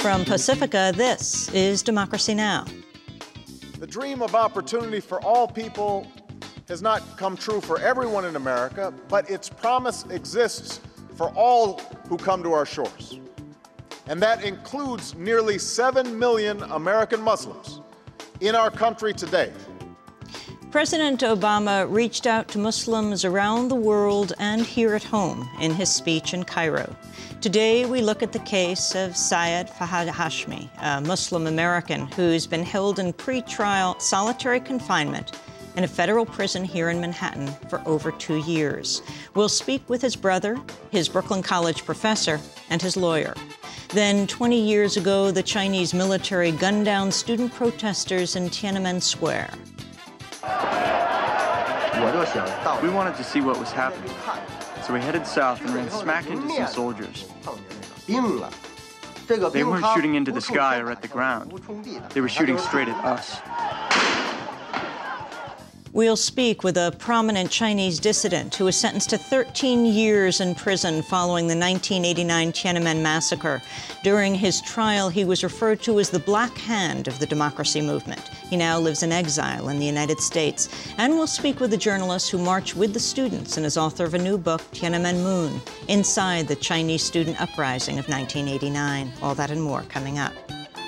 From Pacifica, this is Democracy Now! The dream of opportunity for all people has not come true for everyone in America, but its promise exists for all who come to our shores. And that includes nearly 7 million American Muslims in our country today. President Obama reached out to Muslims around the world and here at home in his speech in Cairo. Today, we look at the case of Syed Fahad Hashmi, a Muslim American who's been held in pre-trial solitary confinement in a federal prison here in Manhattan for over 2 years. We'll speak with his brother, his Brooklyn College professor, and his lawyer. Then, 20 years ago, the Chinese military gunned down student protesters in Tiananmen Square. We wanted to see what was happening, so we headed south and ran smack into some soldiers. They weren't shooting into the sky or at the ground. They were shooting straight at us. We'll speak with a prominent Chinese dissident who was sentenced to 13 years in prison following the 1989 Tiananmen massacre. During his trial, he was referred to as the Black Hand of the democracy movement. He now lives in exile in the United States. And we'll speak with a journalist who marched with the students and is author of a new book, Tiananmen Moon, Inside the Chinese Student Uprising of 1989. All that and more coming up.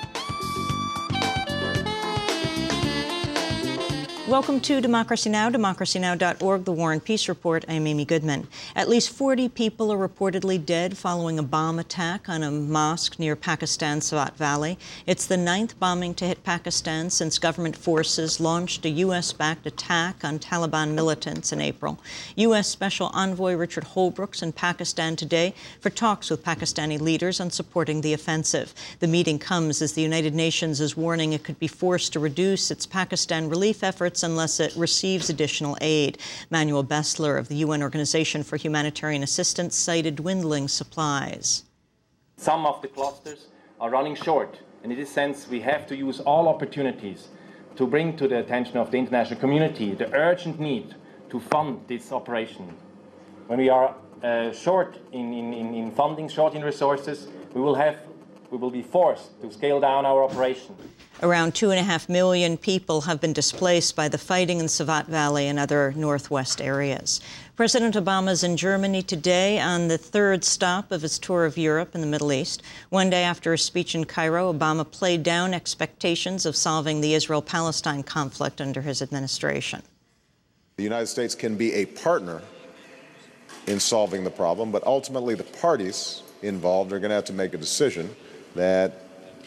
Welcome to Democracy Now!, democracynow.org, The War and Peace Report. I'm Amy Goodman. At least 40 people are reportedly dead following a bomb attack on a mosque near Pakistan's Swat Valley. It's the 9th bombing to hit Pakistan since government forces launched a U.S.-backed attack on Taliban militants in April. U.S. Special Envoy Richard Holbrooke's in Pakistan today for talks with Pakistani leaders on supporting the offensive. The meeting comes as the United Nations is warning it could be forced to reduce its Pakistan relief efforts unless it receives additional aid. Manuel Bessler of the UN Organization for Humanitarian Assistance cited dwindling supplies. Some of the clusters are running short, and in this sense we have to use all opportunities to bring to the attention of the international community the urgent need to fund this operation. When we are short in funding, short in resources, we will be forced to scale down our operation. Around 2.5 million people have been displaced by the fighting in Swat Valley and other northwest areas. President Obama's in Germany today on the third stop of his tour of Europe and the Middle East. One day after a speech in Cairo, Obama played down expectations of solving the Israel-Palestine conflict under his administration. The United States can be a partner in solving the problem, but ultimately the parties involved are going to have to make a decision that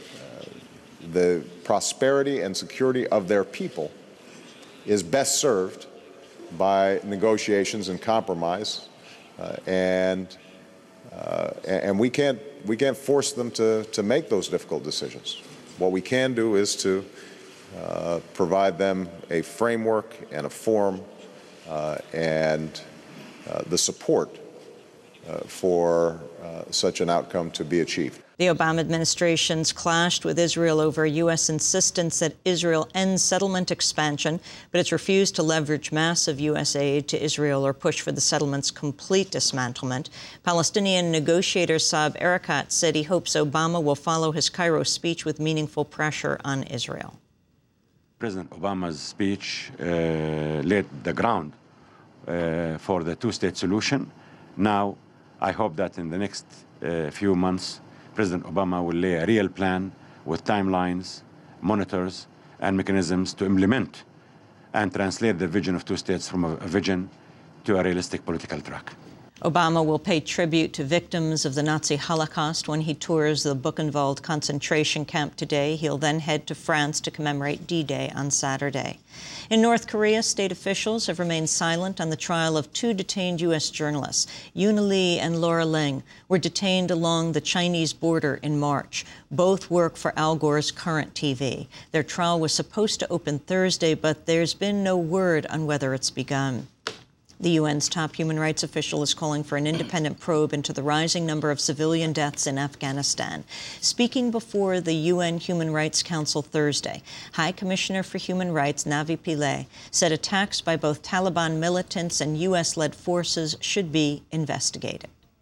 the prosperity and security of their people is best served by negotiations and compromise, and we can't force them to make those difficult decisions. What we can do is to provide them a framework and a forum and the support for such an outcome to be achieved. The Obama administration's clashed with Israel over U.S. insistence that Israel end settlement expansion, but it's refused to leverage massive U.S. aid to Israel or push for the settlement's complete dismantlement. Palestinian negotiator Saeb Erekat said he hopes Obama will follow his Cairo speech with meaningful pressure on Israel. President Obama's speech laid the ground for the two-state solution. Now, I hope that in the next few months, President Obama will lay a real plan with timelines, monitors, and mechanisms to implement and translate the vision of two states from a vision to a realistic political track. Obama will pay tribute to victims of the Nazi Holocaust when he tours the Buchenwald concentration camp today. He'll then head to France to commemorate D-Day on Saturday. In North Korea, state officials have remained silent on the trial of 2 detained U.S. journalists. Yoon Lee and Laura Ling were detained along the Chinese border in March. Both work for Al Gore's Current TV. Their trial was supposed to open Thursday, but there's been no word on whether it's begun. The UN's top human rights official is calling for an independent probe into the rising number of civilian deaths in Afghanistan. Speaking before the UN Human Rights Council Thursday, High Commissioner for Human Rights Navi Pillay said attacks by both Taliban militants and U.S.-led forces should be investigated.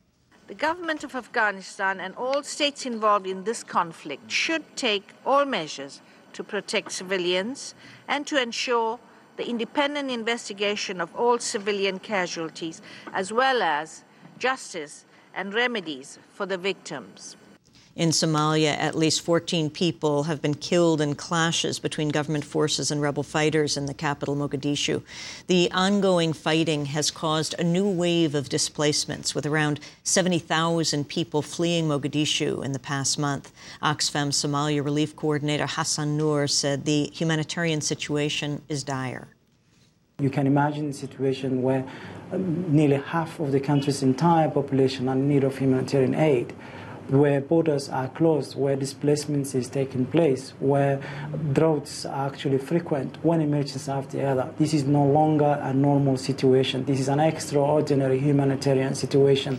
The government of Afghanistan and all states involved in this conflict should take all measures to protect civilians and to ensure the independent investigation of all civilian casualties, as well as justice and remedies for the victims. In Somalia, at least 14 people have been killed in clashes between government forces and rebel fighters in the capital, Mogadishu. The ongoing fighting has caused a new wave of displacements, with around 70,000 people fleeing Mogadishu in the past month. Oxfam Somalia Relief Coordinator Hassan Noor said the humanitarian situation is dire. You can imagine a situation where nearly half of the country's entire population are in need of humanitarian aid, where borders are closed, where displacements is taking place, where droughts are actually frequent, one emergency after the other. This is no longer a normal situation. This is an extraordinary humanitarian situation.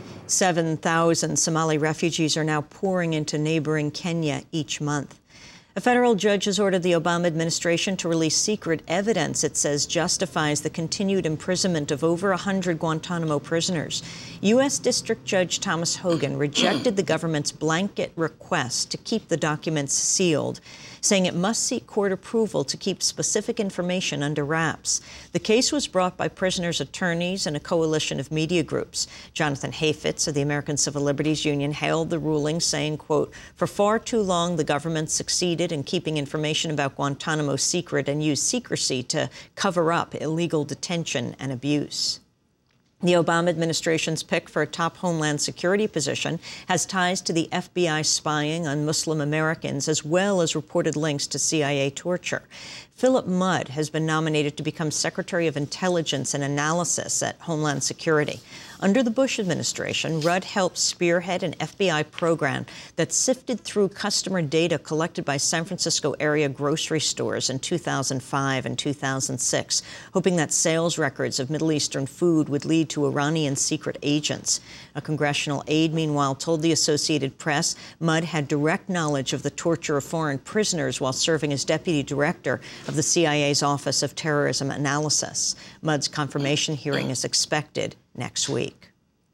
7,000 Somali refugees are now pouring into neighboring Kenya each month. A federal judge has ordered the Obama administration to release secret evidence it says justifies the continued imprisonment of over 100 Guantanamo prisoners. U.S. District Judge Thomas Hogan rejected the government's blanket request to keep the documents sealed, saying it must seek court approval to keep specific information under wraps. The case was brought by prisoners' attorneys and a coalition of media groups. Jonathan Hafetz of the American Civil Liberties Union hailed the ruling, saying, quote, "For far too long, the government succeeded in keeping information about Guantanamo secret and used secrecy to cover up illegal detention and abuse." The Obama administration's pick for a top Homeland Security position has ties to the FBI spying on Muslim Americans, as well as reported links to CIA torture. Philip Mudd has been nominated to become Secretary of Intelligence and Analysis at Homeland Security. Under the Bush administration, Rudd helped spearhead an FBI program that sifted through customer data collected by San Francisco area grocery stores in 2005 and 2006, hoping that sales records of Middle Eastern food would lead to Iranian secret agents. A congressional aide, meanwhile, told the Associated Press Mudd had direct knowledge of the torture of foreign prisoners while serving as deputy director of the CIA's Office of Terrorism Analysis. Mudd's confirmation hearing is expected next week.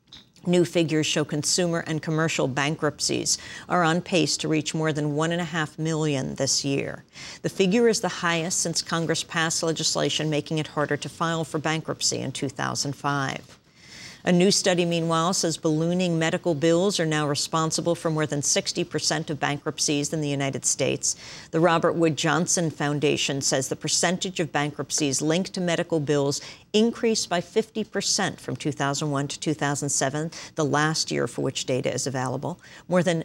New figures show consumer and commercial bankruptcies are on pace to reach more than 1.5 million this year. The figure is the highest since Congress passed legislation making it harder to file for bankruptcy in 2005. A new study, meanwhile, says ballooning medical bills are now responsible for more than 60% of bankruptcies in the United States. The Robert Wood Johnson Foundation says the percentage of bankruptcies linked to medical bills increased by 50% from 2001 to 2007, the last year for which data is available. More than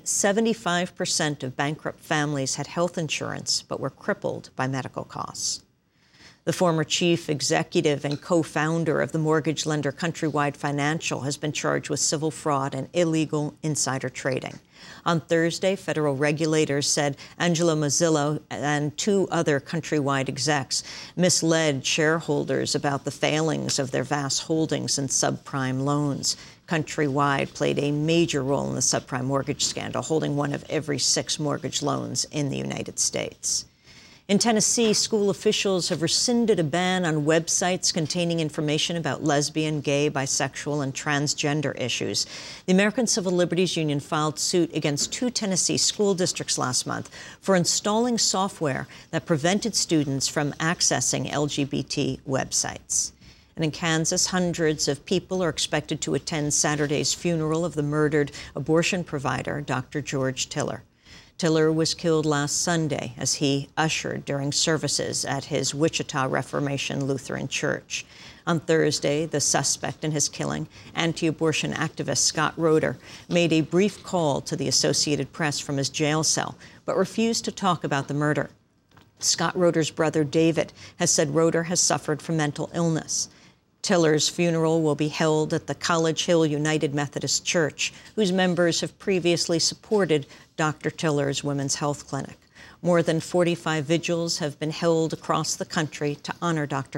75% of bankrupt families had health insurance but were crippled by medical costs. The former chief executive and co-founder of the mortgage lender Countrywide Financial has been charged with civil fraud and illegal insider trading. On Thursday, federal regulators said Angelo Mozillo and 2 other Countrywide execs misled shareholders about the failings of their vast holdings in subprime loans. Countrywide played a major role in the subprime mortgage scandal, holding 1 of every 6 mortgage loans in the United States. In Tennessee, school officials have rescinded a ban on websites containing information about lesbian, gay, bisexual, and transgender issues. The American Civil Liberties Union filed suit against 2 Tennessee school districts last month for installing software that prevented students from accessing LGBT websites. And in Kansas, hundreds of people are expected to attend Saturday's funeral of the murdered abortion provider, Dr. George Tiller. Tiller was killed last Sunday as he ushered during services at his Wichita Reformation Lutheran Church. On Thursday, the suspect in his killing, anti-abortion activist Scott Roeder, made a brief call to the Associated Press from his jail cell, but refused to talk about the murder. Scott Roeder's brother, David, has said Roeder has suffered from mental illness. Tiller's funeral will be held at the College Hill United Methodist Church, whose members have previously supported Dr. Tiller's Women's Health Clinic. More than 45 vigils have been held across the country to honor Dr.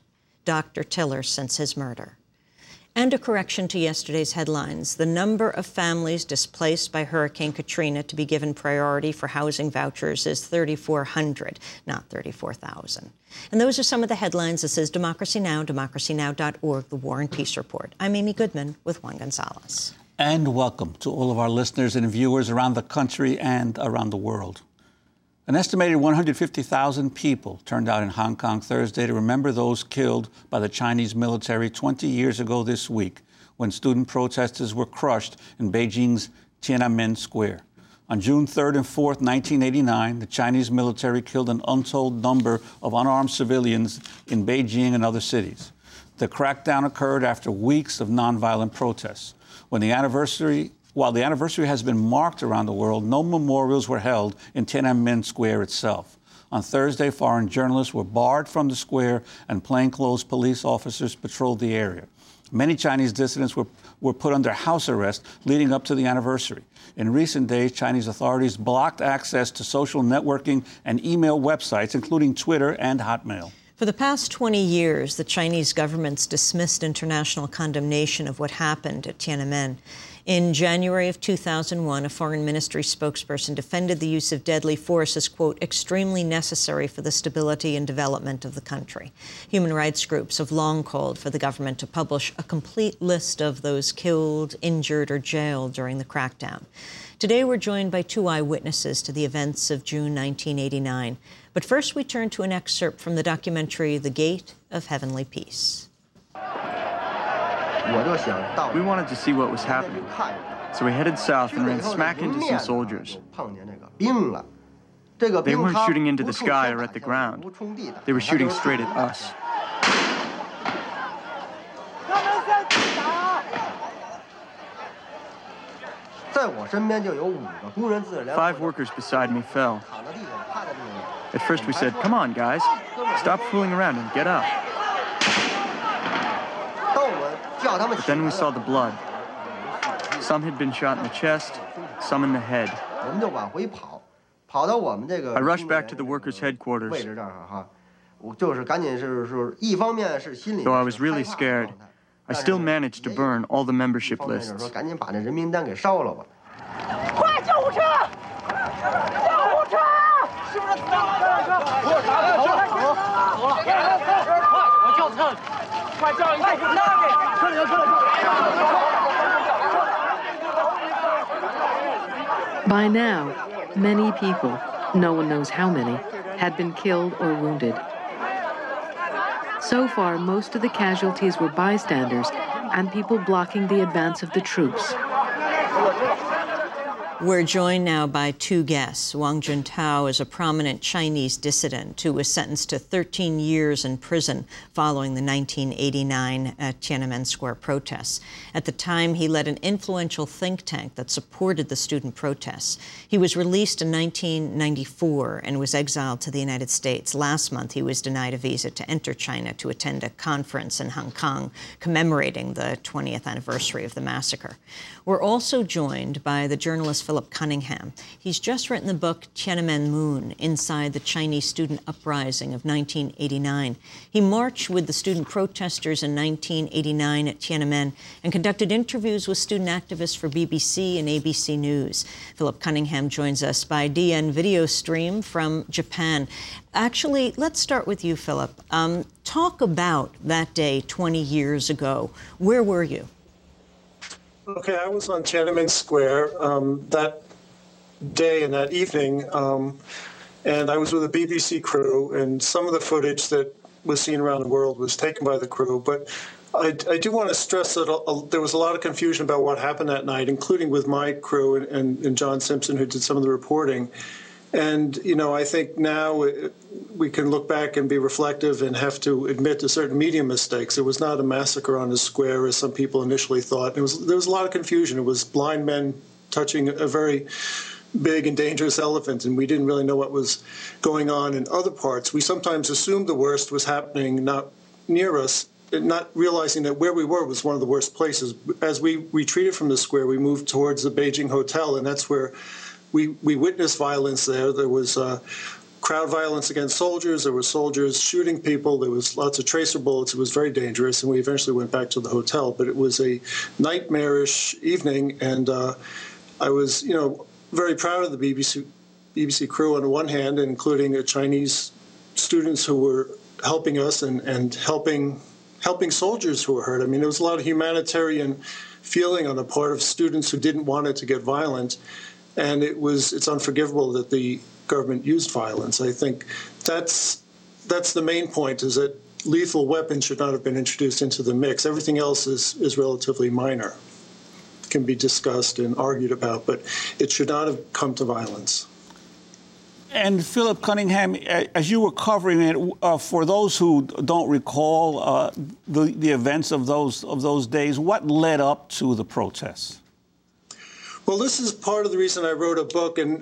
Tiller since his murder. And a correction to yesterday's headlines. The number of families displaced by Hurricane Katrina to be given priority for housing vouchers is 3,400, not 34,000. And those are some of the headlines. This is Democracy Now!, democracynow.org, The War and Peace Report. I'm Amy Goodman with Juan Gonzalez. And welcome to all of our listeners and viewers around the country and around the world. An estimated 150,000 people turned out in Hong Kong Thursday to remember those killed by the Chinese military 20 years ago this week when student protesters were crushed in Beijing's Tiananmen Square. On June 3rd and 4th, 1989, the Chinese military killed an untold number of unarmed civilians in Beijing and other cities. The crackdown occurred after weeks of nonviolent protests. While the anniversary has been marked around the world, no memorials were held in Tiananmen Square itself. On Thursday, foreign journalists were barred from the square and plainclothes police officers patrolled the area. Many Chinese dissidents were put under house arrest leading up to the anniversary. In recent days, Chinese authorities blocked access to social networking and email websites, including Twitter and Hotmail. For the past 20 years, the Chinese government's dismissed international condemnation of what happened at Tiananmen. In January of 2001, a foreign ministry spokesperson defended the use of deadly force as, quote, extremely necessary for the stability and development of the country. Human rights groups have long called for the government to publish a complete list of those killed, injured, or jailed during the crackdown. Today, we're joined by two eyewitnesses to the events of June 1989. But first, we turn to an excerpt from the documentary The Gate of Heavenly Peace. We wanted to see what was happening, so we headed south and ran smack into some soldiers. They weren't shooting into the sky or at the ground. They were shooting straight at us. Five workers beside me fell. At first we said, "Come on, guys, stop fooling around and get up." But then we saw the blood. Some had been shot in the chest, some in the head. I rushed back to the workers' headquarters. Though I was really scared, I still managed to burn all the membership lists. By now, many people, no one knows how many, had been killed or wounded. So far, most of the casualties were bystanders and people blocking the advance of the troops. We're joined now by two guests. Wang Juntao is a prominent Chinese dissident who was sentenced to 13 years in prison following the 1989 Tiananmen Square protests. At the time, he led an influential think tank that supported the student protests. He was released in 1994 and was exiled to the United States. Last month, he was denied a visa to enter China to attend a conference in Hong Kong commemorating the 20th anniversary of the massacre. We're also joined by the journalist Philip Cunningham. He's just written the book Tiananmen Moon, Inside the Chinese Student Uprising of 1989. He marched with the student protesters in 1989 at Tiananmen and conducted interviews with student activists for BBC and ABC News. Philip Cunningham joins us by DN video stream from Japan. Actually, let's start with you, Philip. Talk about that day 20 years ago. Where were you? Okay, I was on Tiananmen Square that day and that evening, and I was with a BBC crew, and some of the footage that was seen around the world was taken by the crew. But I do want to stress that there was a lot of confusion about what happened that night, including with my crew and John Simpson, who did some of the reporting. And, you know, I think now we can look back and be reflective and have to admit to certain media mistakes. It was not a massacre on the square, as some people initially thought. There was a lot of confusion. It was blind men touching a very big and dangerous elephant, and we didn't really know what was going on in other parts. We sometimes assumed the worst was happening not near us, not realizing that where we were was one of the worst places. As we retreated from the square, we moved towards the Beijing Hotel, and that's where we witnessed violence there. There was crowd violence against soldiers. There were soldiers shooting people. There was lots of tracer bullets. It was very dangerous, and we eventually went back to the hotel. But it was a nightmarish evening, and I was, you know, very proud of the BBC crew on the one hand, including Chinese students who were helping us and helping soldiers who were hurt. I mean, there was a lot of humanitarian feeling on the part of students who didn't want it to get violent, and it's unforgivable that the government used violence. I think that's the main point, is that lethal weapons should not have been introduced into the mix. Everything else is relatively minor, can be discussed and argued about, but it should not have come to violence. And Philip Cunningham, as you were covering it, for those who don't recall the events of those days, what led up to the protests? Well, this is part of the reason I wrote a book, and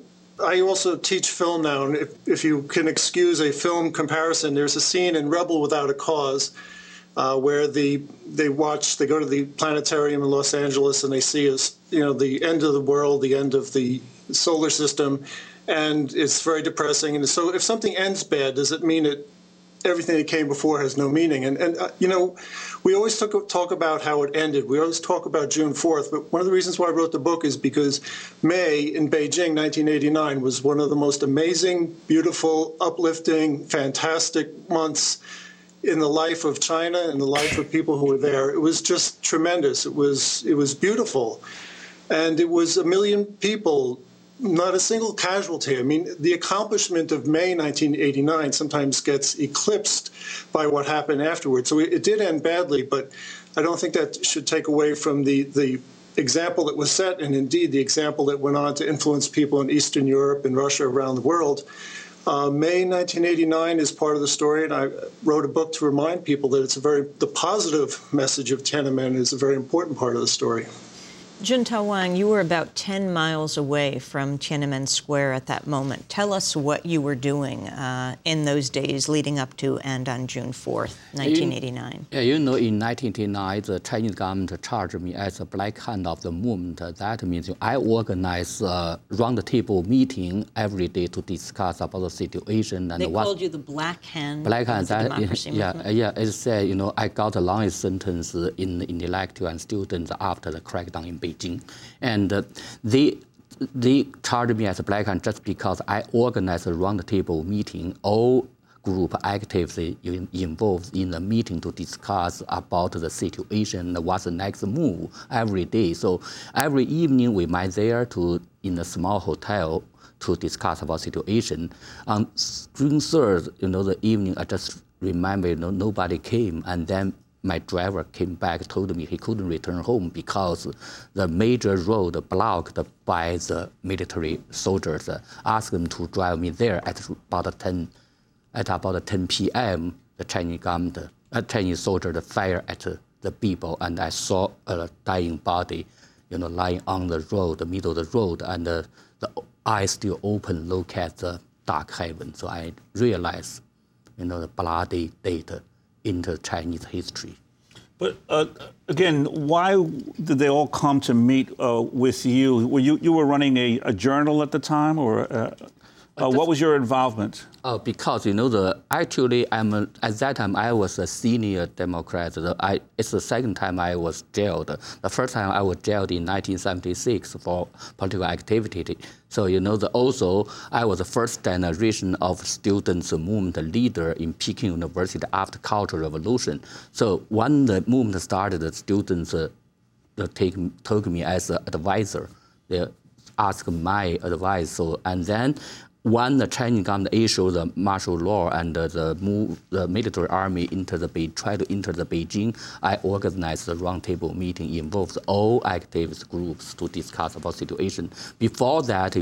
I also teach film now, and if you can excuse a film comparison, there's a scene in Rebel Without a Cause where they go to the planetarium in Los Angeles and they see the end of the world, the end of the solar system, and it's very depressing. And so if something ends bad, does it mean that everything that came before has no meaning? And we always talk about how it ended. We always talk about June 4th, but one of the reasons why I wrote the book is because May in Beijing, 1989, was one of the most amazing, beautiful, uplifting, fantastic months in the life of China and the life of people who were there. It was just tremendous. It was beautiful. And it was 1 million people, not a single casualty. I mean, the accomplishment of May 1989 sometimes gets eclipsed by what happened afterwards. So it did end badly, but I don't think that should take away from the example that was set, and indeed the example that went on to influence people in Eastern Europe and Russia, around the world. May 1989 is part of the story, and I wrote a book to remind people that the positive message of Tiananmen is a very important part of the story. Juntao Wang, you were about 10 miles away from Tiananmen Square at that moment. Tell us what you were doing in those days leading up to and on June 4th, 1989. In 1989, the Chinese government charged me as a black hand of the movement. That means I organize a round-table meeting every day to discuss about the situation. And they called you the black hand of the democracy movement? It said, I got the longest sentence in intellectual and students after the crackdown in Beijing. And they charged me as a black hand just because I organized a round-table meeting. All group actively involved in the meeting to discuss about the situation, what's the next move every day. So every evening we met there in a small hotel to discuss about situation. On June 3rd, the evening, I just remember, nobody came, and then my driver came back, told me he couldn't return home because the major road blocked by the military soldiers. Asked them to drive me there at about 10 p.m. The Chinese soldiers fired at the people, and I saw a dying body, lying on the road, the middle of the road, and the eyes still open, look at the dark heaven. So I realized, the bloody date into Chinese history. But again, why did they all come to meet with you? You were running a journal at the time, or what was your involvement? Because actually at that time I was a senior Democrat. It's the second time I was jailed. The first time I was jailed in 1976 for political activity. So also I was the first generation of students movement leader in Peking University after Cultural Revolution. So when the movement started, the students took me as an advisor. They asked my advice. And then when the Chinese government issued the martial law and the military army tried to enter the Beijing, I organized a roundtable meeting, involved all activist groups to discuss about situation. Before that,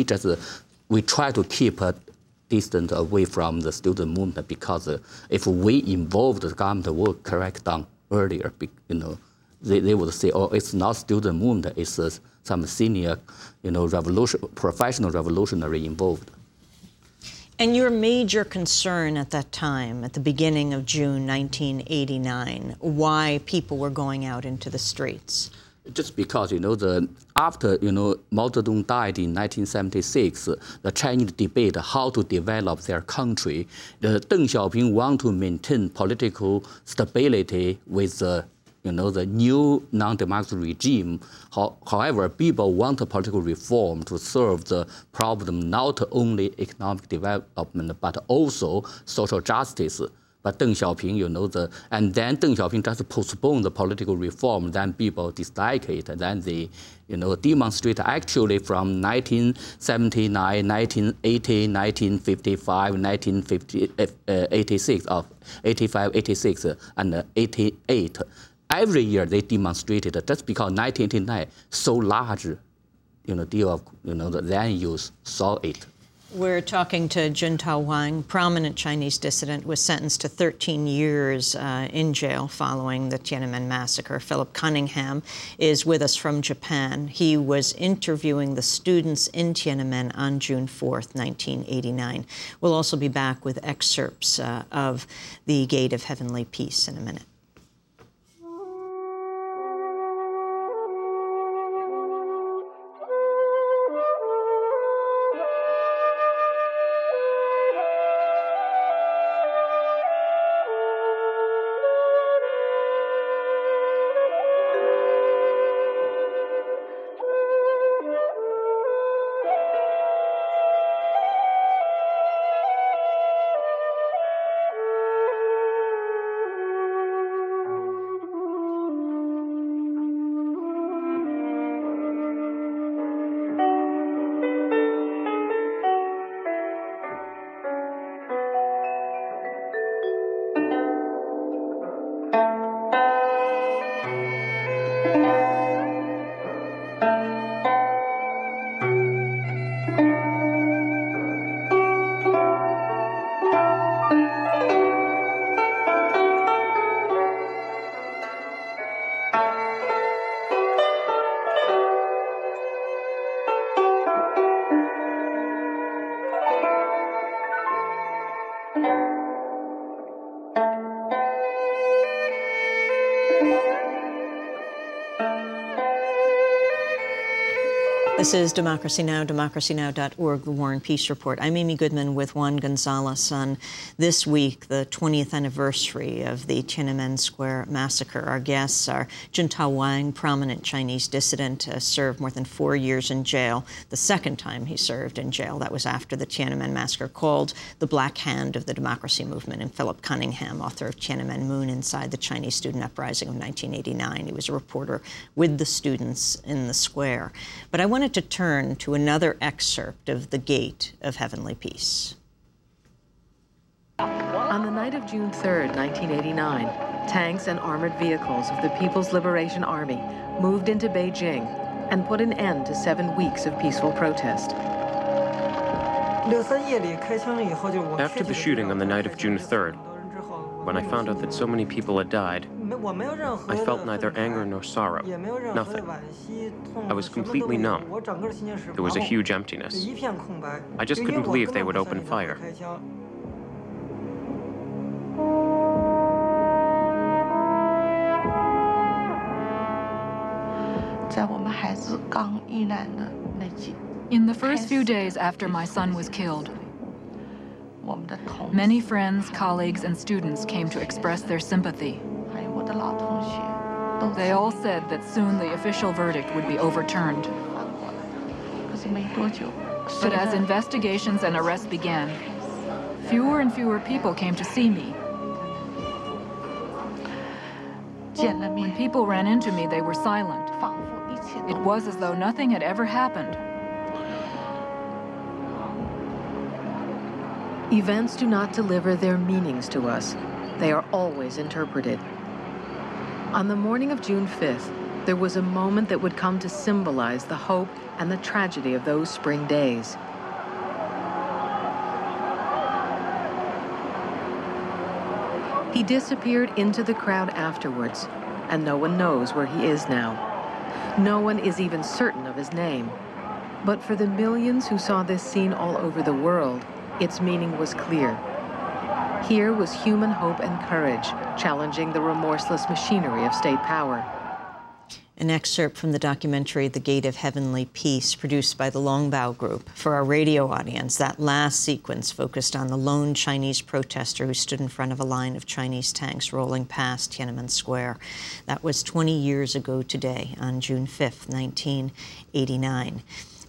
we try to keep a distance away from the student movement, because if we involved the government would crack down earlier, they would say, oh, it's not student movement, it's some senior, professional revolutionary involved. And your major concern at that time, at the beginning of June 1989, why people were going out into the streets? Just because, after, Mao Zedong died in 1976, the Chinese debate how to develop their country. Deng Xiaoping want to maintain political stability with the new non-democratic regime. However, people want a political reform to serve the problem, not only economic development, but also social justice. But Deng Xiaoping, and then Deng Xiaoping just postponed the political reform. Then people dislike it. Then they, demonstrate actually from 1979, 1980, 1955, 1986, 85, 86, and 88. Every year they demonstrated just because 1989 so large, deal of, then you saw it. We're talking to Juntao Wang, prominent Chinese dissident, was sentenced to 13 years in jail following the Tiananmen massacre. Philip Cunningham is with us from Japan. He was interviewing the students in Tiananmen on June 4th, 1989. We'll also be back with excerpts of the Gate of Heavenly Peace in a minute. This is Democracy Now!, democracynow.org, The War and Peace Report. I'm Amy Goodman with Juan Gonzalez on this week, the 20th anniversary of the Tiananmen Square massacre. Our guests are Juntao Wang, prominent Chinese dissident, served more than 4 years in jail. The second time he served in jail, that was after the Tiananmen massacre, called the Black Hand of the democracy movement. And Philip Cunningham, author of Tiananmen Moon Inside the Chinese Student Uprising of 1989. He was a reporter with the students in the square. But I wanted to turn to another excerpt of The Gate of Heavenly Peace. On the night of June 3rd, 1989, tanks and armored vehicles of the People's Liberation Army moved into Beijing and put an end to 7 weeks of peaceful protest. After the shooting on the night of June 3rd, when I found out that so many people had died, I felt neither anger nor sorrow, nothing. I was completely numb. There was a huge emptiness. I just couldn't believe they would open fire. In the first few days after my son was killed, many friends, colleagues, and students came to express their sympathy. They all said that soon the official verdict would be overturned. But as investigations and arrests began, fewer and fewer people came to see me. When people ran into me, they were silent. It was as though nothing had ever happened. Events do not deliver their meanings to us. They are always interpreted. On the morning of June 5th, there was a moment that would come to symbolize the hope and the tragedy of those spring days. He disappeared into the crowd afterwards, and no one knows where he is now. No one is even certain of his name. But for the millions who saw this scene all over the world, its meaning was clear. Here was human hope and courage, challenging the remorseless machinery of state power. An excerpt from the documentary The Gate of Heavenly Peace, produced by the Longbao Group. For our radio audience, that last sequence focused on the lone Chinese protester who stood in front of a line of Chinese tanks rolling past Tiananmen Square. That was 20 years ago today, on June 5th, 1989.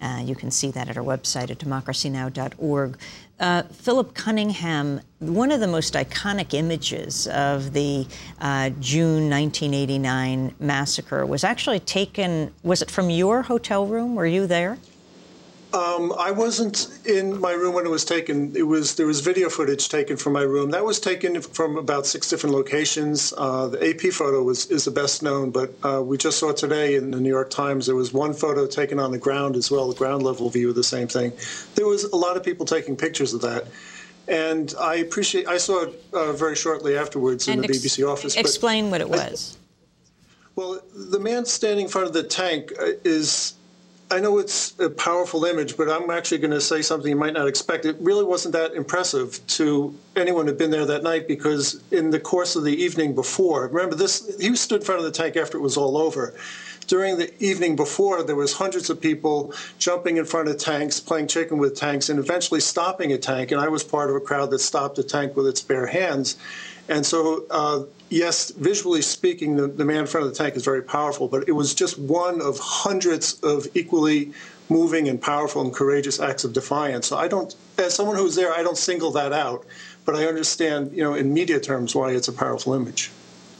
You can see that at our website at democracynow.org. Philip Cunningham, one of the most iconic images of the June 1989 massacre was actually taken, was it from your hotel room? Were you there? I wasn't in my room when it was taken. There was video footage taken from my room. That was taken from about 6 different locations. The AP photo is the best known, but we just saw today in the New York Times there was one photo taken on the ground as well, the ground level view of the same thing. There was a lot of people taking pictures of that. And I saw it very shortly afterwards in the BBC office. Explain what it was. Well, the man standing in front of the tank is, I know it's a powerful image, but I'm actually going to say something you might not expect. It really wasn't that impressive to anyone who'd been there that night, because in the course of the evening before, remember this, he stood in front of the tank after it was all over. During the evening before, there was hundreds of people jumping in front of tanks, playing chicken with tanks, and eventually stopping a tank. And I was part of a crowd that stopped a tank with its bare hands. And so, yes, visually speaking, the man in front of the tank is very powerful, but it was just one of hundreds of equally moving and powerful and courageous acts of defiance. So I don't, as someone who's there, I don't single that out, but I understand, in media terms, why it's a powerful image.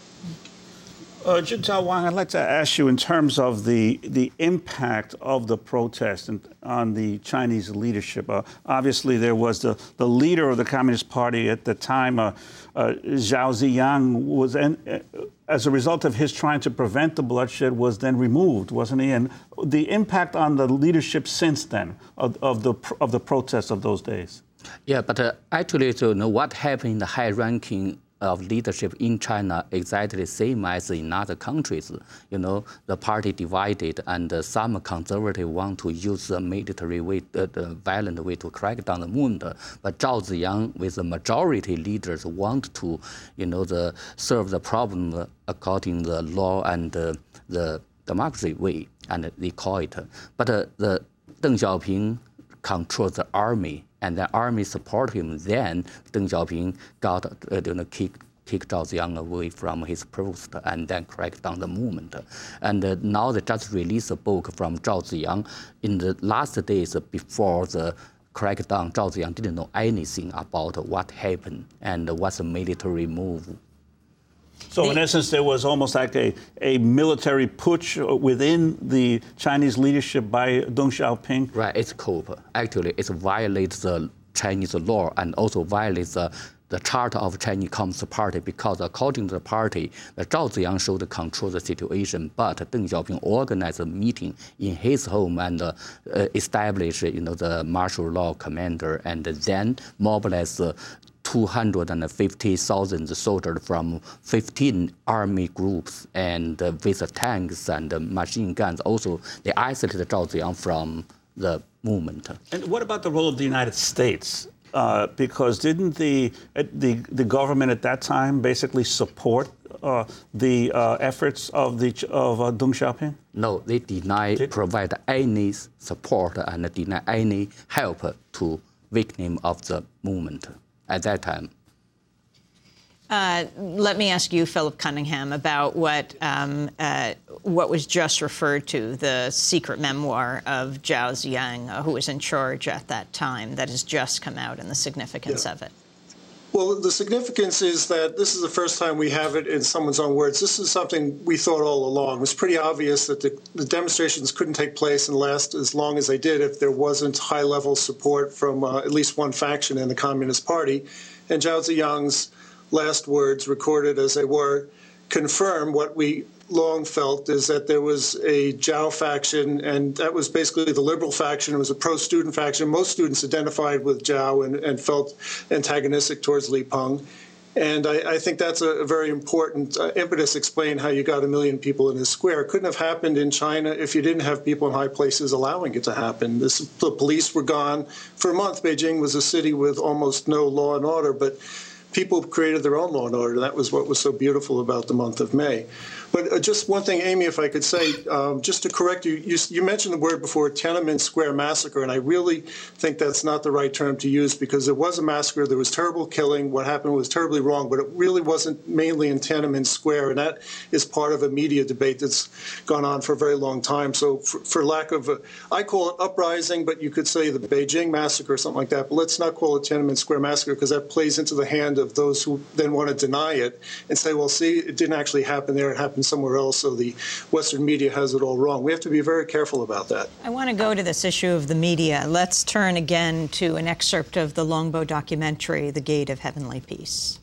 Jintao Wang, I'd like to ask you in terms of the impact of the protest on the Chinese leadership. Obviously, there was the leader of the Communist Party at the time, Zhao Ziyang, was, as a result of his trying to prevent the bloodshed, was then removed, wasn't he? And the impact on the leadership since then of the protests of those days. Yeah, but actually, what happened in the high-ranking of leadership in China exactly the same as in other countries. The party divided, and some conservatives want to use the military way, the violent way to crack down the movement. But Zhao Ziyang, with the majority leaders, want to, serve the problem according to the law and the democracy way, and they call it. But the Deng Xiaoping controls the army, and the army support him. Then Deng Xiaoping got kick Zhao Ziyang away from his post and then cracked down the movement. And now they just released a book from Zhao Ziyang. In the last days before the crackdown, Zhao Ziyang didn't know anything about what happened and what's a military move. So in essence, there was almost like a military putsch within the Chinese leadership by Deng Xiaoping? Right, it's coup. Actually, it violates the Chinese law and also violates the charter of Chinese Communist Party, because according to the party, the Zhao Ziyang should control the situation, but Deng Xiaoping organized a meeting in his home and established the martial law commander, and then mobilized 250,000 soldiers from 15 army groups, and with tanks and machine guns. Also, they isolated Zhao Ziyang from the movement. And what about the role of the United States? Because didn't the government at that time basically support the efforts of Deng Xiaoping? No, they provide any support and deny any help to victims of the movement at that time. Let me ask you, Philip Cunningham, about what was just referred to, the secret memoir of Zhao Ziyang, who was in charge at that time, that has just come out, and the significance of it. Well, the significance is that this is the first time we have it in someone's own words. This is something we thought all along. It was pretty obvious that the demonstrations couldn't take place and last as long as they did if there wasn't high-level support from at least one faction in the Communist Party. And Zhao Ziyang's last words, recorded as they were, confirm what we long felt, is that there was a Zhao faction, and that was basically the liberal faction. It was a pro-student faction. Most students identified with Zhao and felt antagonistic towards Li Peng. And I think that's a very important impetus to explain how you got 1 million people in the square. It couldn't have happened in China if you didn't have people in high places allowing it to happen. The police were gone. For a month, Beijing was a city with almost no law and order, but people created their own law and order. That was what was so beautiful about the month of May. But just one thing, Amy, if I could say, just to correct you, you mentioned the word before, Tiananmen Square massacre, and I really think that's not the right term to use because it was a massacre. There was terrible killing. What happened was terribly wrong, but it really wasn't mainly in Tiananmen Square, and that is part of a media debate that's gone on for a very long time. So for lack of, I call it uprising, but you could say the Beijing massacre or something like that, but let's not call it Tiananmen Square massacre because that plays into the hand of those who then want to deny it and say, well, see, it didn't actually happen there. It happened somewhere else, so the Western media has it all wrong. We have to be very careful about that. I want to go to this issue of the media. Let's turn again to an excerpt of the Longbo documentary, The Gate of Heavenly Peace.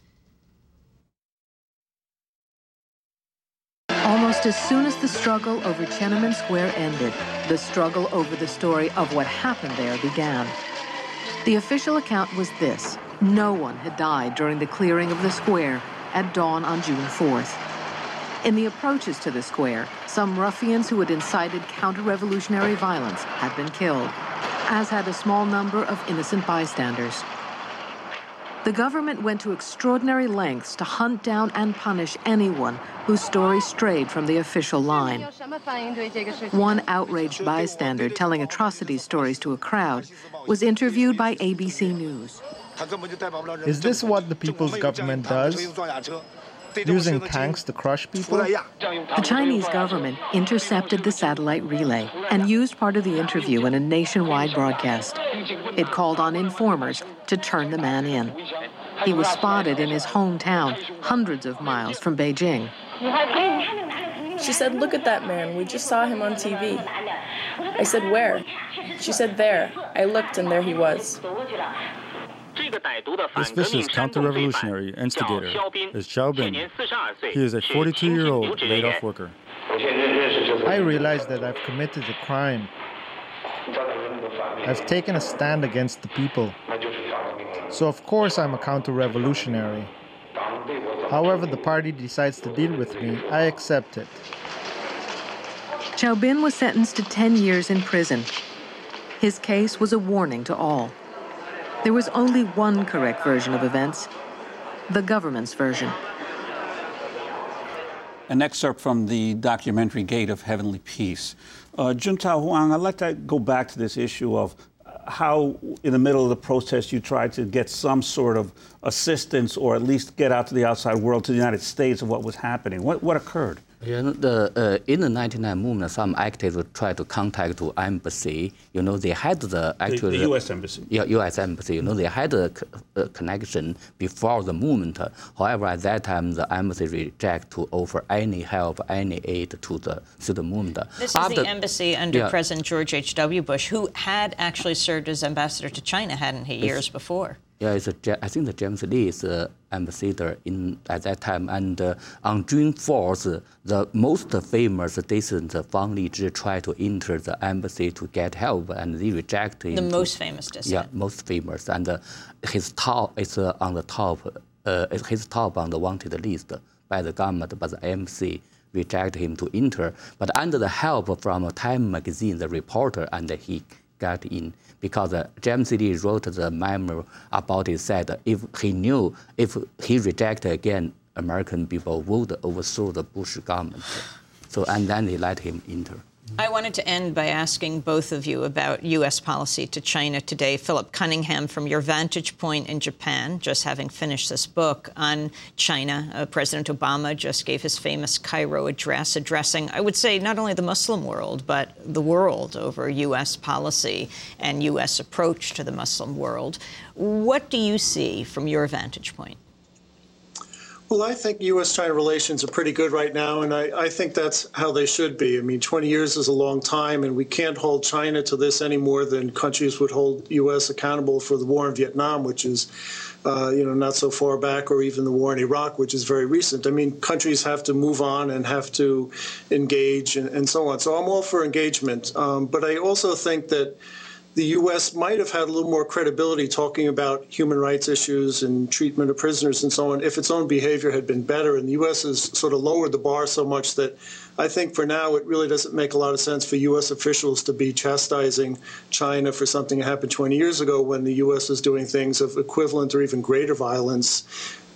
Almost as soon as the struggle over Tiananmen Square ended, the struggle over the story of what happened there began. The official account was this: no one had died during the clearing of the square at dawn on June 4th. In the approaches to the square, some ruffians who had incited counter-revolutionary violence had been killed, as had a small number of innocent bystanders. The government went to extraordinary lengths to hunt down and punish anyone whose story strayed from the official line. One outraged bystander telling atrocity stories to a crowd was interviewed by ABC News. Is this what the people's government does? Using tanks to crush people? The Chinese government intercepted the satellite relay and used part of the interview in a nationwide broadcast. It called on informers to turn the man in. He was spotted in his hometown, hundreds of miles from Beijing. She said, "Look at that man. We just saw him on TV." I said, "Where?" She said, "There." I looked, and there he was. This vicious counter-revolutionary instigator is Xiao Bin. He is a 42-year-old laid-off worker. I realize that I've committed a crime. I've taken a stand against the people. So of course I'm a counter-revolutionary. However the party decides to deal with me, I accept it. Xiao Bin was sentenced to 10 years in prison. His case was a warning to all. There was only one correct version of events, the government's version. An excerpt from the documentary Gate of Heavenly Peace. Juntao Huang, I'd like to go back to this issue of how, in the middle of the protest, you tried to get some sort of assistance or at least get out to the outside world, to the United States, of what was happening. What occurred? In the 99 movement, some activists tried to contact the embassy. You know, they had the actually the U.S. embassy. Yeah, U.S. embassy. You know, they had a connection before the movement. However, at that time, the embassy rejected to offer any help, any aid to the movement. This is the embassy under President George H.W. Bush, who had actually served as ambassador to China, hadn't he, years before? Yeah, I think the James Lee is the ambassador at that time. And on June 4th, the most famous dissident, Fang Lizhi, tried to enter the embassy to get help, and they rejected him. The most famous dissident. Yeah, most famous. And his top is on the top, his top on the wanted list by the government, but the MC rejected him to enter. But under the help from Time magazine, the reporter, and he got in. Because James Lee wrote the memo about it, said if he rejected again, American people would overthrow the Bush government. So, and then they let him enter. I wanted to end by asking both of you about U.S. policy to China today. Philip Cunningham, from your vantage point in Japan, just having finished this book on China, President Obama just gave his famous Cairo address, addressing, I would say, not only the Muslim world, but the world over U.S. policy and U.S. approach to the Muslim world. What do you see from your vantage point? Well, I think U.S.-China relations are pretty good right now, and I think that's how they should be. I mean, 20 years is a long time, and we can't hold China to this any more than countries would hold U.S. accountable for the war in Vietnam, which is, not so far back, or even the war in Iraq, which is very recent. I mean, countries have to move on and have to engage and so on. So I'm all for engagement. But I also think that the U.S. might have had a little more credibility talking about human rights issues and treatment of prisoners and so on if its own behavior had been better. And the U.S. has sort of lowered the bar so much that I think for now it really doesn't make a lot of sense for U.S. officials to be chastising China for something that happened 20 years ago when the U.S. is doing things of equivalent or even greater violence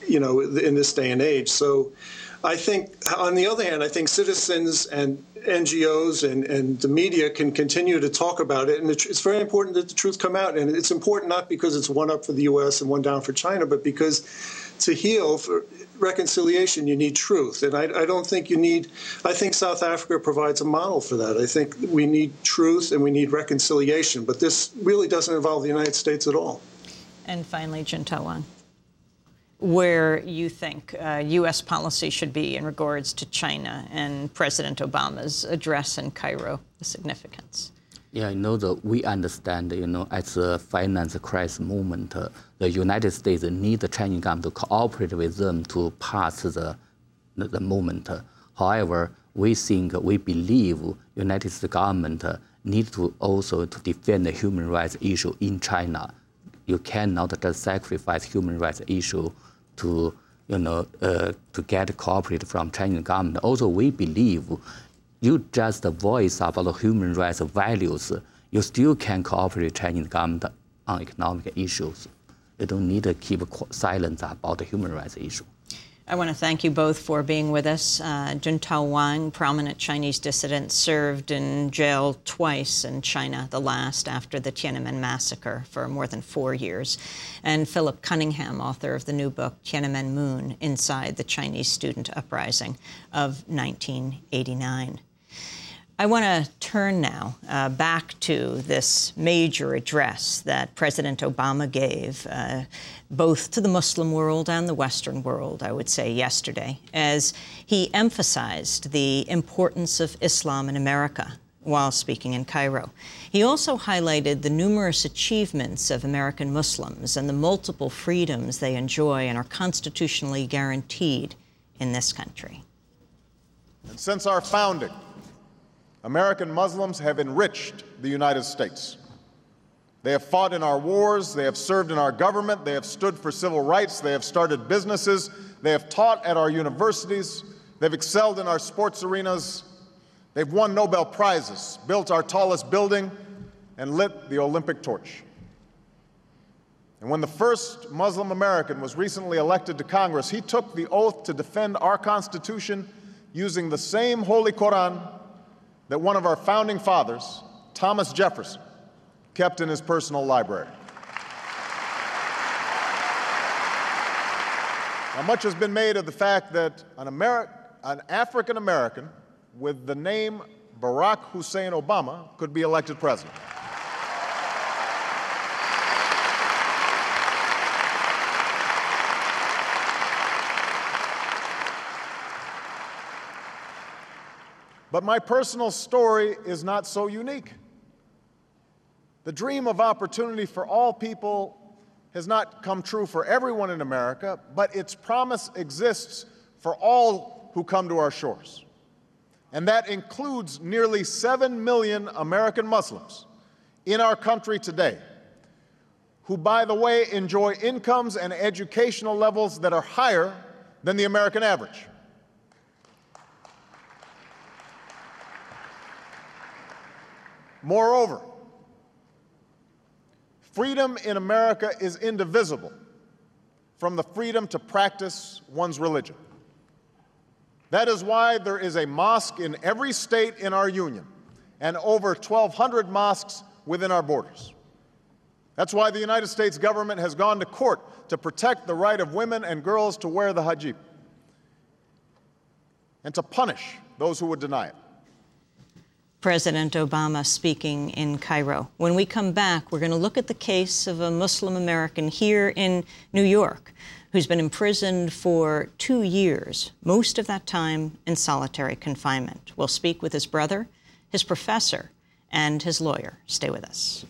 in this day and age. So I think, on the other hand, I think citizens and NGOs and the media can continue to talk about it. And it's very important that the truth come out. And it's important not because it's one up for the U.S. and one down for China, but because to heal, for reconciliation, you need truth. And I don't think I think South Africa provides a model for that. I think we need truth and we need reconciliation. But this really doesn't involve the United States at all. And finally, Jintao Wang, where you think U.S. policy should be in regards to China and President Obama's address in Cairo, the significance. Yeah, we understand, as a finance crisis moment, the United States need the Chinese government to cooperate with them to pass the moment. However, we believe United States government need to also to defend the human rights issue in China. You cannot just sacrifice human rights issue to get cooperate from Chinese government. Also, we believe you just voice about the human rights values, you still can cooperate with Chinese government on economic issues. You don't need to keep silence about the human rights issue. I want to thank you both for being with us. Jintao Wang, prominent Chinese dissident, served in jail twice in China, the last after the Tiananmen massacre for more than 4 years. And Philip Cunningham, author of the new book, Tiananmen Moon, Inside the Chinese Student Uprising of 1989. I want to turn now back to this major address that President Obama gave both to the Muslim world and the Western world, I would say, yesterday, as he emphasized the importance of Islam in America while speaking in Cairo. He also highlighted the numerous achievements of American Muslims and the multiple freedoms they enjoy and are constitutionally guaranteed in this country. And since our founding, American Muslims have enriched the United States. They have fought in our wars, they have served in our government, they have stood for civil rights, they have started businesses, they have taught at our universities, they've excelled in our sports arenas, they've won Nobel Prizes, built our tallest building, and lit the Olympic torch. And when the first Muslim American was recently elected to Congress, he took the oath to defend our Constitution using the same Holy Quran that one of our founding fathers, Thomas Jefferson, kept in his personal library. Now, much has been made of the fact that an African American with the name Barack Hussein Obama could be elected president. But my personal story is not so unique. The dream of opportunity for all people has not come true for everyone in America, but its promise exists for all who come to our shores. And that includes nearly 7 million American Muslims in our country today, who, by the way, enjoy incomes and educational levels that are higher than the American average. Moreover, freedom in America is indivisible from the freedom to practice one's religion. That is why there is a mosque in every state in our union and over 1,200 mosques within our borders. That's why the United States government has gone to court to protect the right of women and girls to wear the hijab and to punish those who would deny it. President Obama speaking in Cairo. When we come back, we're going to look at the case of a Muslim American here in New York who's been imprisoned for 2 years, most of that time in solitary confinement. We'll speak with his brother, his professor, and his lawyer. Stay with us.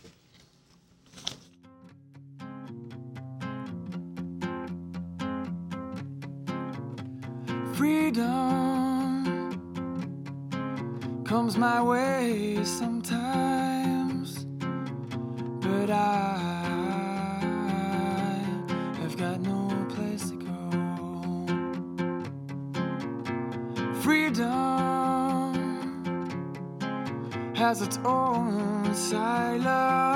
Freedom comes my way sometimes, but I have got no place to go. Freedom has its own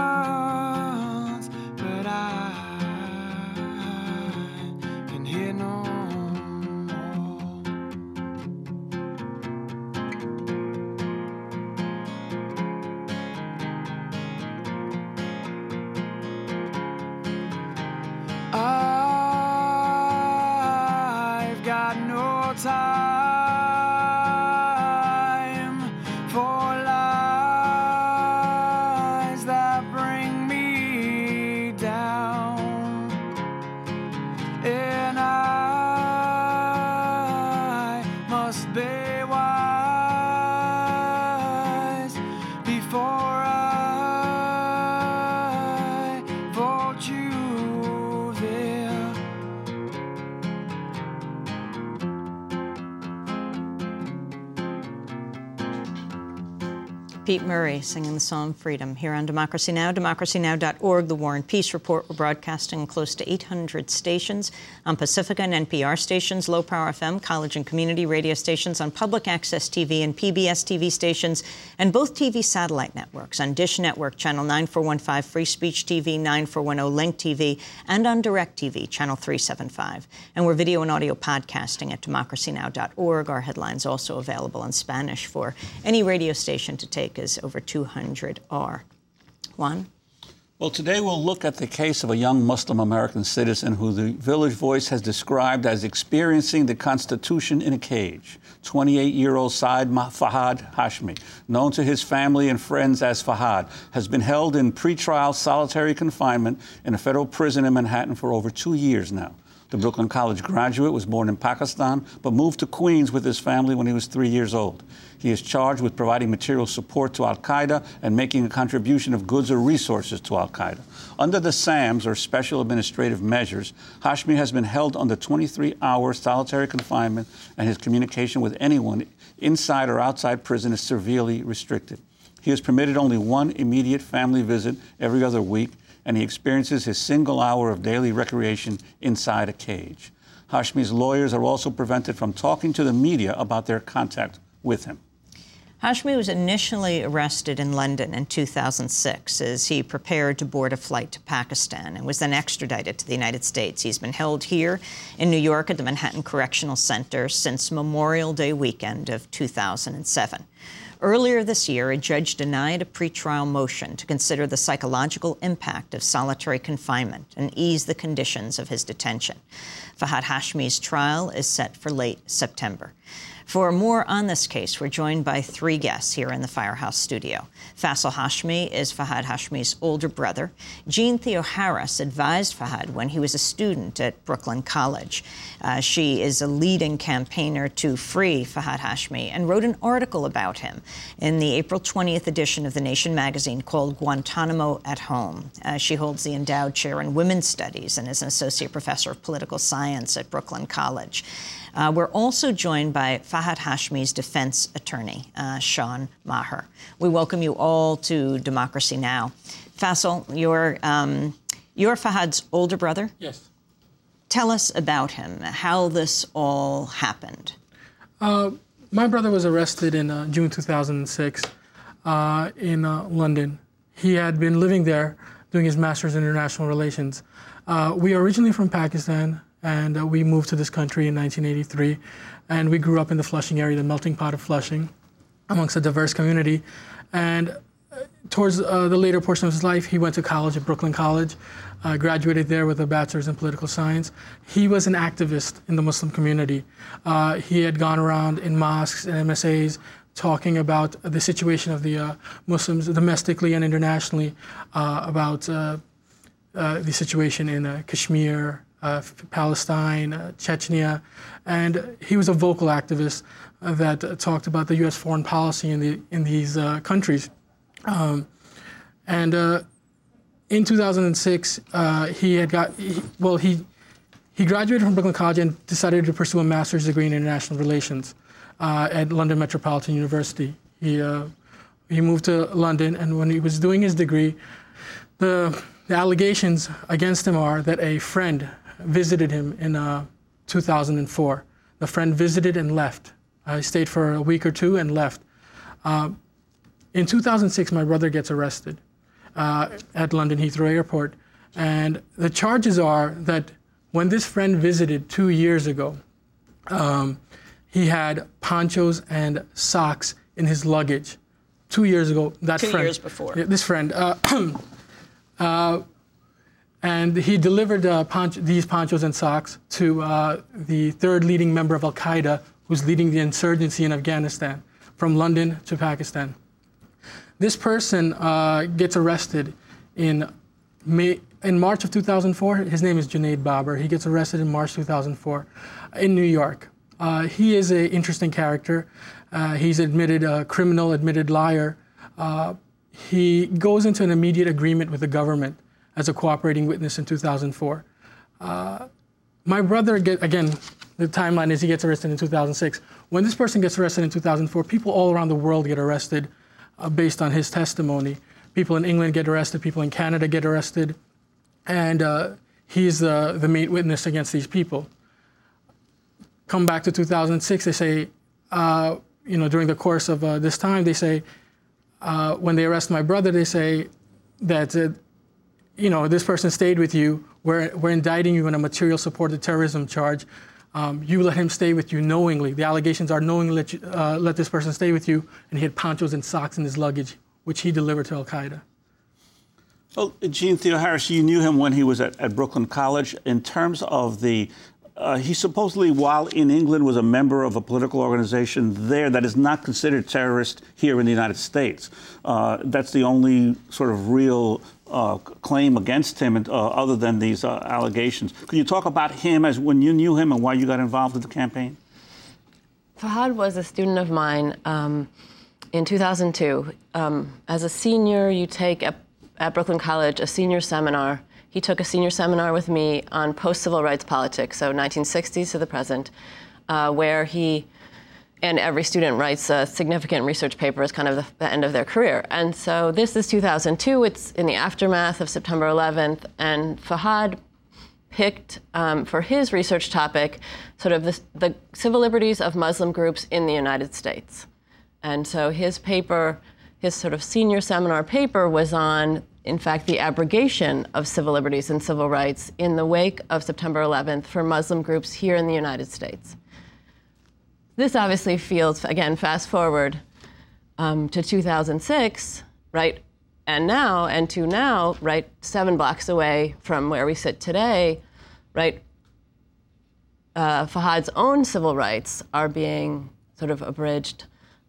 silence, but I can hear no time for lies that bring me down, and I must be wise before I vote you there. Pete Murray singing the song Freedom here on Democracy Now!, democracynow.org, The War and Peace Report. We're broadcasting close to 800 stations on Pacifica and NPR stations, Low Power FM, college and community radio stations, on public access TV and PBS TV stations, and both TV satellite networks on Dish Network, Channel 9415, Free Speech TV, 9410, Link TV, and on DirecTV, Channel 375. And we're video and audio podcasting at democracynow.org. Our headlines also available in Spanish for any radio station to take as over 200 are. Juan? Well, today we'll look at the case of a young Muslim American citizen who the Village Voice has described as experiencing the Constitution in a cage. 28-year-old Saeed Fahad Hashmi, known to his family and friends as Fahad, has been held in pretrial solitary confinement in a federal prison in Manhattan for over 2 years now. The Brooklyn College graduate was born in Pakistan, but moved to Queens with his family when he was 3 years old. He is charged with providing material support to al-Qaeda and making a contribution of goods or resources to al-Qaeda. Under the SAMs, or Special Administrative Measures, Hashmi has been held under 23-hour solitary confinement, and his communication with anyone inside or outside prison is severely restricted. He is permitted only one immediate family visit every other week, and he experiences his single hour of daily recreation inside a cage. Hashmi's lawyers are also prevented from talking to the media about their contact with him. Hashmi was initially arrested in London in 2006 as he prepared to board a flight to Pakistan and was then extradited to the United States. He's been held here in New York at the Manhattan Correctional Center since Memorial Day weekend of 2007. Earlier this year, a judge denied a pretrial motion to consider the psychological impact of solitary confinement and ease the conditions of his detention. Fahad Hashmi's trial is set for late September. For more on this case, we're joined by three guests here in the Firehouse studio. Faisal Hashmi is Fahad Hashmi's older brother. Jean Theoharis advised Fahad when he was a student at Brooklyn College. She is a leading campaigner to free Fahad Hashmi and wrote an article about him in the April 20th edition of The Nation magazine called Guantanamo at Home. She holds the endowed chair in women's studies and is an associate professor of political science at Brooklyn College. We're also joined by Fahad Hashmi's defense attorney, Sean Maher. We welcome you all to Democracy Now! Faisal, you're Fahad's older brother? Yes. Tell us about him, how this all happened. My brother was arrested in June 2006 in London. He had been living there doing his master's in international relations. We are originally from Pakistan, and we moved to this country in 1983, and we grew up in the Flushing area, the melting pot of Flushing, amongst a diverse community. And towards the later portion of his life, he went to college at Brooklyn College, graduated there with a bachelor's in political science. He was an activist in the Muslim community. He had gone around in mosques and MSAs talking about the situation of the Muslims domestically and internationally, about the situation in Kashmir, Palestine, Chechnya, and he was a vocal activist that talked about the U.S. foreign policy in these countries. In 2006, he graduated from Brooklyn College and decided to pursue a master's degree in international relations at London Metropolitan University. He moved to London, and when he was doing his degree, the allegations against him are that a friend visited him in 2004. The friend visited and left. He stayed for a week or two and left. In 2006, my brother gets arrested at London Heathrow Airport. And the charges are that when this friend visited 2 years ago, he had ponchos and socks in his luggage. 2 years ago, that friend. 2 years before. This friend. And he delivered these ponchos and socks to the third leading member of Al-Qaeda, who's leading the insurgency in Afghanistan, from London to Pakistan. This person gets arrested in March of 2004. His name is Junaid Babar. He gets arrested in March 2004 in New York. He is an interesting character. He's admitted a criminal, admitted liar. He goes into an immediate agreement with the government as a cooperating witness in 2004. My brother, again, the timeline is he gets arrested in 2006. When this person gets arrested in 2004, people all around the world get arrested based on his testimony. People in England get arrested, people in Canada get arrested, and he's the main witness against these people. Come back to 2006, they say, during the course of this time, they say, when they arrest my brother, they say that, this person stayed with you, we're indicting you on a material support to terrorism charge. You let him stay with you knowingly. The allegations are knowingly let this person stay with you, and he had ponchos and socks in his luggage, which he delivered to Al-Qaeda. Well, Jean Theoharis, you knew him when he was at Brooklyn College. In terms of he supposedly, while in England, was a member of a political organization there that is not considered terrorist here in the United States. That's the only sort of real claim against him, other than these allegations. Could you talk about him as when you knew him and why you got involved in the campaign? Fahad was a student of mine in 2002. As a senior, you take at Brooklyn College a senior seminar. He took a senior seminar with me on post-civil rights politics, so 1960s to the present, where he and every student writes a significant research paper as kind of the end of their career. And so this is 2002. It's in the aftermath of September 11th, and Fahad picked for his research topic sort of the civil liberties of Muslim groups in the United States. And so his paper, his sort of senior seminar paper, was on, in fact, the abrogation of civil liberties and civil rights in the wake of September 11th for Muslim groups here in the United States. This obviously feels, again, fast forward to 2006, right? And now, right, 7 blocks away from where we sit today, right? Fahad's own civil rights are being sort of abridged.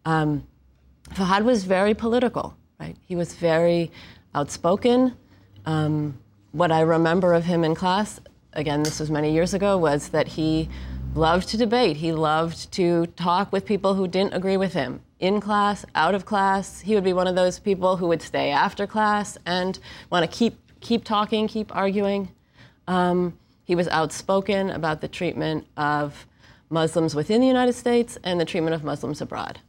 Fahad was very political, right? He was very outspoken. What I remember of him in class, again, this was many years ago, was that he loved to debate. He loved to talk with people who didn't agree with him. In class, out of class, he would be one of those people who would stay after class and want to keep talking, keep arguing. He was outspoken about the treatment of Muslims within the United States and the treatment of Muslims abroad.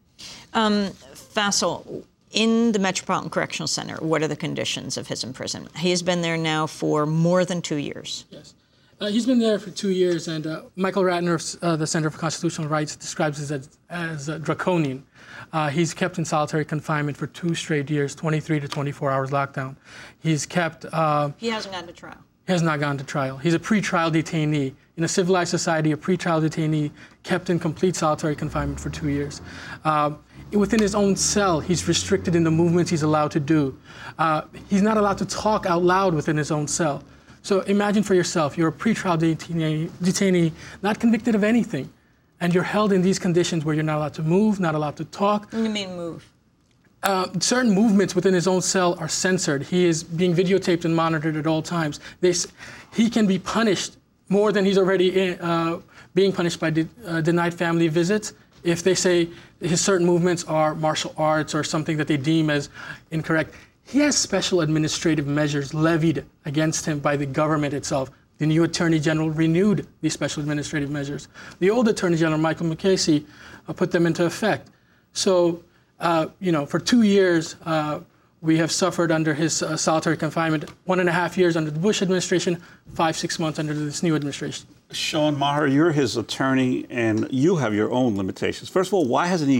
Faisal, in the Metropolitan Correctional Center, what are the conditions of his imprisonment? He has been there now for more than 2 years. Yes. He's been there for 2 years, and Michael Ratner of the Center for Constitutional Rights describes it as draconian. He's kept in solitary confinement for 2 straight years, 23 to 24 hours lockdown. He's kept... he hasn't gone to trial. He has not gone to trial. He's a pretrial detainee. In a civilized society, a pretrial detainee kept in complete solitary confinement for 2 years. Within his own cell, he's restricted in the movements he's allowed to do. He's not allowed to talk out loud within his own cell. So imagine for yourself, you're a pretrial detainee, not convicted of anything, and you're held in these conditions where you're not allowed to move, not allowed to talk. What do you mean move? Certain movements within his own cell are censored. He is being videotaped and monitored at all times. He can be punished more than he's already being punished by denied family visits if they say his certain movements are martial arts or something that they deem as incorrect. He has special administrative measures levied against him by the government itself. The new Attorney General renewed these special administrative measures. The old Attorney General, Michael Mukasey, put them into effect. So, for 2 years, we have suffered under his solitary confinement, 1.5 years under the Bush administration, 5-6 months under this new administration. Sean Maher, you're his attorney, and you have your own limitations. First of all, why hasn't he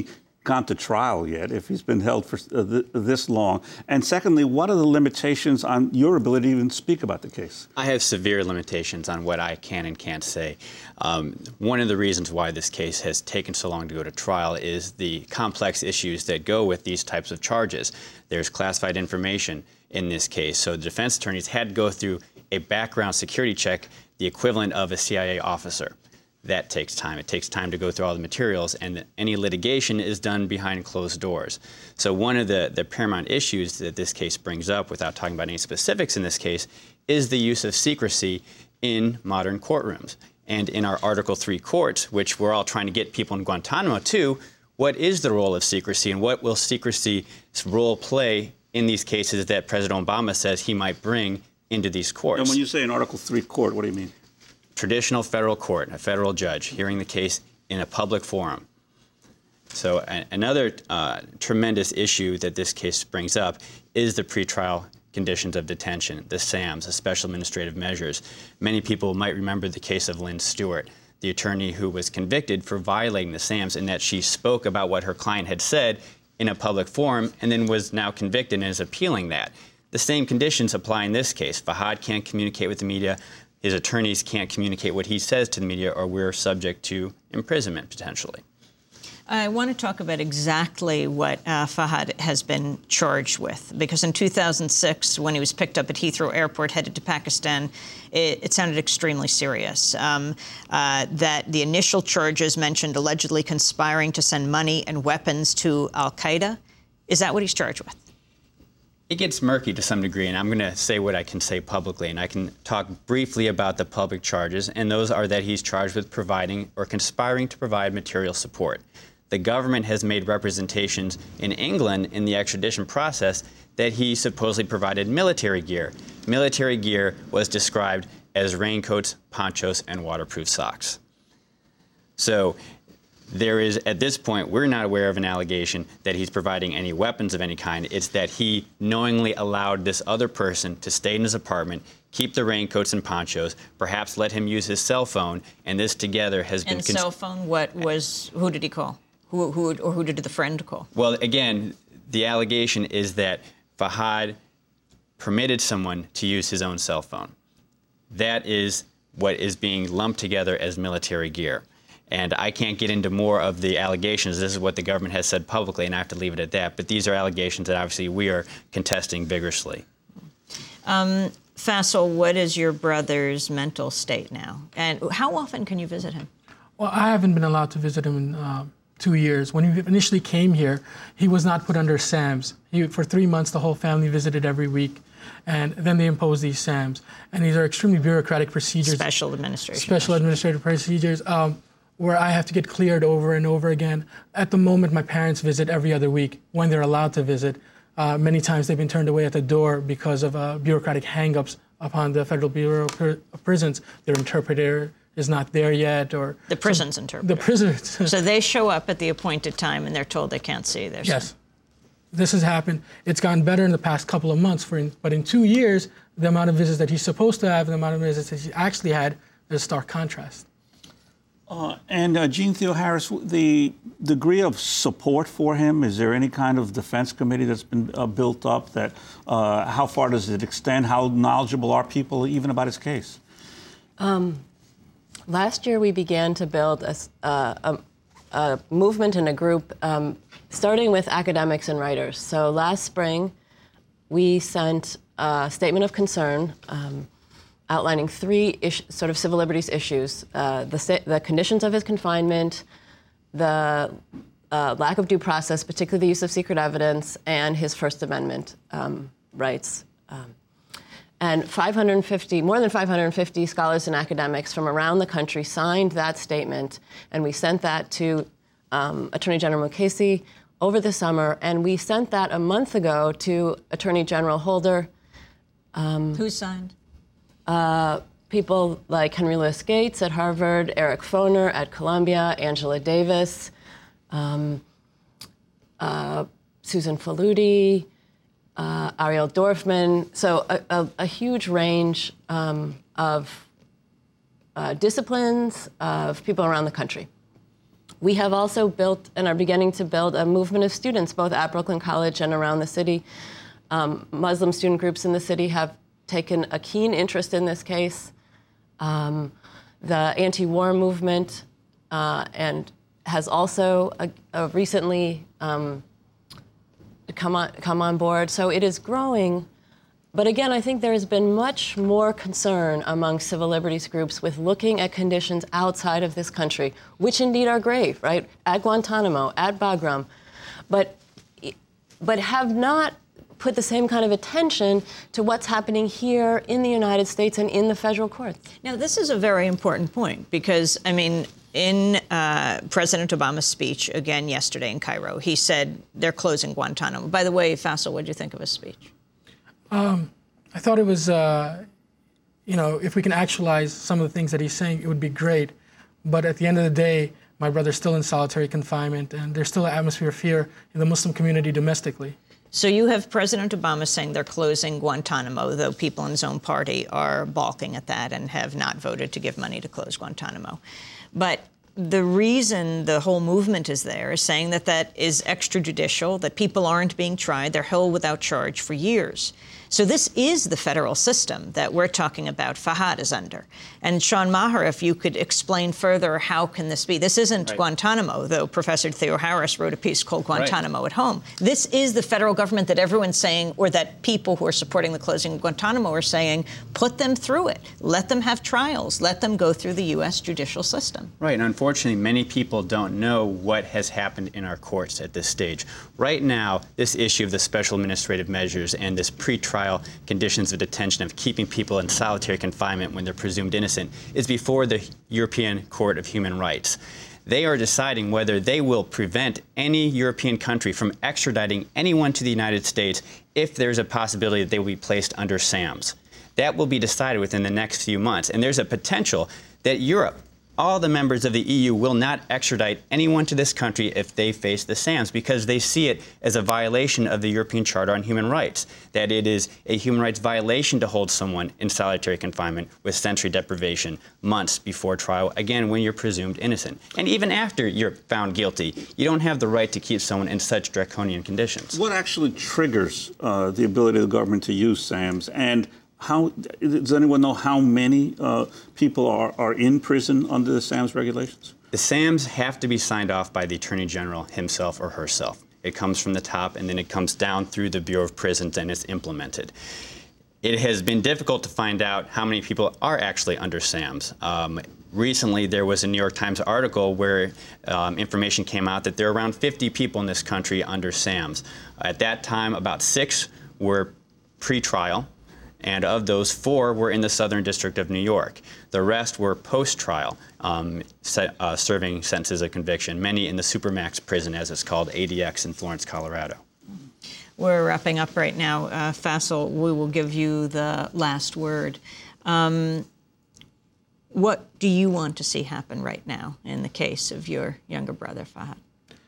gone to trial yet, if he's been held for this long? And secondly, what are the limitations on your ability to even speak about the case? I have severe limitations on what I can and can't say. One of the reasons why this case has taken so long to go to trial is the complex issues that go with these types of charges. There's classified information in this case, so the defense attorneys had to go through a background security check, the equivalent of a CIA officer. That takes time. It takes time to go through all the materials, and any litigation is done behind closed doors. So one of the paramount issues that this case brings up, without talking about any specifics in this case, is the use of secrecy in modern courtrooms. And in our Article III courts, which we're all trying to get people in Guantanamo to, what is the role of secrecy, and what will secrecy's role play in these cases that President Obama says he might bring into these courts? And when you say an Article III court, what do you mean? Traditional federal court, a federal judge hearing the case in a public forum. So another tremendous issue that this case brings up is the pretrial conditions of detention, the SAMs, the Special Administrative Measures. Many people might remember the case of Lynn Stewart, the attorney who was convicted for violating the SAMs in that she spoke about what her client had said in a public forum and then was now convicted and is appealing that. The same conditions apply in this case. Fahad can't communicate with the media. His attorneys can't communicate what he says to the media, or we're subject to imprisonment potentially. I want to talk about exactly what Fahad has been charged with, because in 2006, when he was picked up at Heathrow Airport headed to Pakistan, it sounded extremely serious. That the initial charges mentioned allegedly conspiring to send money and weapons to al-Qaeda. Is that what he's charged with? It gets murky to some degree, and I'm going to say what I can say publicly, and I can talk briefly about the public charges, and those are that he's charged with providing or conspiring to provide material support. The government has made representations in England in the extradition process that he supposedly provided military gear. Military gear was described as raincoats, ponchos, and waterproof socks. So there is, at this point, we're not aware of an allegation that he's providing any weapons of any kind. It's that he knowingly allowed this other person to stay in his apartment, keep the raincoats and ponchos, perhaps let him use his cell phone, and this together has been... And cell phone, who did he call? Who did the friend call? Well, again, the allegation is that Fahad permitted someone to use his own cell phone. That is what is being lumped together as military gear. And I can't get into more of the allegations. This is what the government has said publicly, and I have to leave it at that. But these are allegations that obviously we are contesting vigorously. Faisal, what is your brother's mental state now? And how often can you visit him? Well, I haven't been allowed to visit him in 2 years. When he initially came here, he was not put under SAMs. For 3 months, the whole family visited every week. And then they imposed these SAMs. And these are extremely bureaucratic procedures. Special administration. Special administrative procedures. Where I have to get cleared over and over again. At the moment, my parents visit every other week when they're allowed to visit. Many times they've been turned away at the door because of bureaucratic hang-ups upon the Federal Bureau of Prisons. Their interpreter is not there yet, or... The prison's interpreter. The prison's. So they show up at the appointed time and they're told they can't see their son. Yes. This has happened. It's gotten better in the past couple of months, but in 2 years, the amount of visits that he's supposed to have and the amount of visits that he actually had is a stark contrast. And Jean Theoharis, the degree of support for him, is there any kind of defense committee that's been built up? That how far does it extend? How knowledgeable are people even about his case? Last year, we began to build a movement and a group, starting with academics and writers. So last spring, we sent a statement of concern outlining 3 sort of civil liberties issues: the conditions of his confinement, the lack of due process, particularly the use of secret evidence, and his First Amendment rights. And more than 550 scholars and academics from around the country signed that statement, and we sent that to Attorney General Mukasey over the summer, and we sent that a month ago to Attorney General Holder. Who signed? People like Henry Louis Gates at Harvard, Eric Foner at Columbia, Angela Davis, Susan Faludi, Ariel Dorfman. So a huge range of disciplines of people around the country. We have also built and are beginning to build a movement of students, both at Brooklyn College and around the city. Muslim student groups in the city have taken a keen interest in this case. The anti-war movement and has also recently come on board. So it is growing. But again, I think there has been much more concern among civil liberties groups with looking at conditions outside of this country, which indeed are grave, right? At Guantanamo, at Bagram, but have not put the same kind of attention to what's happening here in the United States and in the federal courts. Now, this is a very important point because, I mean, in President Obama's speech, again yesterday in Cairo, he said they're closing Guantanamo. By the way, Faisal, what did you think of his speech? I thought it was, if we can actualize some of the things that he's saying, it would be great. But at the end of the day, my brother's still in solitary confinement, and there's still an atmosphere of fear in the Muslim community domestically. So you have President Obama saying they're closing Guantanamo, though people in his own party are balking at that and have not voted to give money to close Guantanamo. But the reason the whole movement is there is saying that that is extrajudicial, that people aren't being tried, they're held without charge for years. So this is the federal system that we're talking about Fahad is under. And Sean Maher, if you could explain further, how can this be? This isn't Guantanamo, though Professor Theo Harris wrote a piece called Guantanamo at Home. This is the federal government that everyone's saying, or that people who are supporting the closing of Guantanamo are saying, put them through it. Let them have trials. Let them go through the U.S. judicial system. Right, and unfortunately, many people don't know what has happened in our courts at this stage. Right now, this issue of the special administrative measures and this pretrial conditions of detention of keeping people in solitary confinement when they're presumed innocent is before the European Court of Human Rights. They are deciding whether they will prevent any European country from extraditing anyone to the United States if there's a possibility that they will be placed under SAMs. That will be decided within the next few months, and there's a potential that Europe, all the members of the EU, will not extradite anyone to this country if they face the SAMs, because they see it as a violation of the European Charter on Human Rights, that it is a human rights violation to hold someone in solitary confinement with sensory deprivation months before trial, again, when you're presumed innocent. And even after you're found guilty, you don't have the right to keep someone in such draconian conditions. What actually triggers the ability of the government to use SAMs? And how does anyone know how many people are in prison under the SAMS regulations? The SAMs have to be signed off by the Attorney General himself or herself. It comes from the top, and then it comes down through the Bureau of Prisons, and it's implemented. It has been difficult to find out how many people are actually under SAMs. Recently, there was a New York Times article where information came out that there are around 50 people in this country under SAMs. At that time, about 6 were pre-trial, and of those 4 were in the Southern District of New York. The rest were post-trial, serving sentences of conviction, many in the Supermax prison, as it's called, ADX in Florence, Colorado. We're wrapping up right now. Faisal, we will give you the last word. What do you want to see happen right now in the case of your younger brother, Fahad?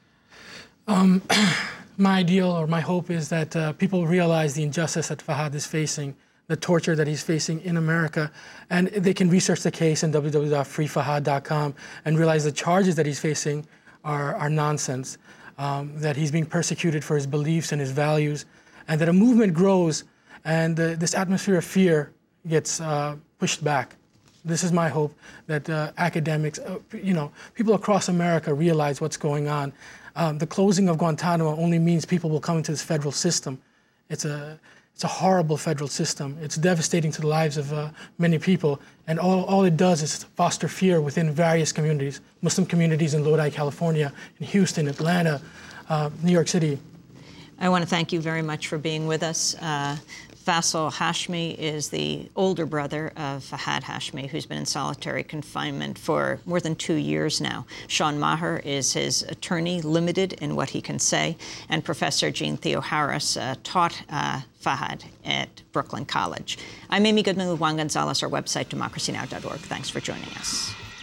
My ideal or my hope is that people realize the injustice that Fahad is facing, the torture that he's facing in America, and they can research the case in www.freefahad.com and realize the charges that he's facing are nonsense, that he's being persecuted for his beliefs and his values, and that a movement grows and this atmosphere of fear gets pushed back. This is my hope, that academics, people across America realize what's going on. The closing of Guantanamo only means people will come into this federal system. It's a horrible federal system. It's devastating to the lives of many people. And all it does is foster fear within various communities, Muslim communities in Lodi, California, in Houston, Atlanta, New York City. I want to thank you very much for being with us. Faisal Hashmi is the older brother of Fahad Hashmi, who's been in solitary confinement for more than 2 years now. Sean Maher is his attorney, limited in what he can say. And Professor Jean Theo Harris taught Fahad at Brooklyn College. I'm Amy Goodman with Juan Gonzalez, our website, democracynow.org. Thanks for joining us.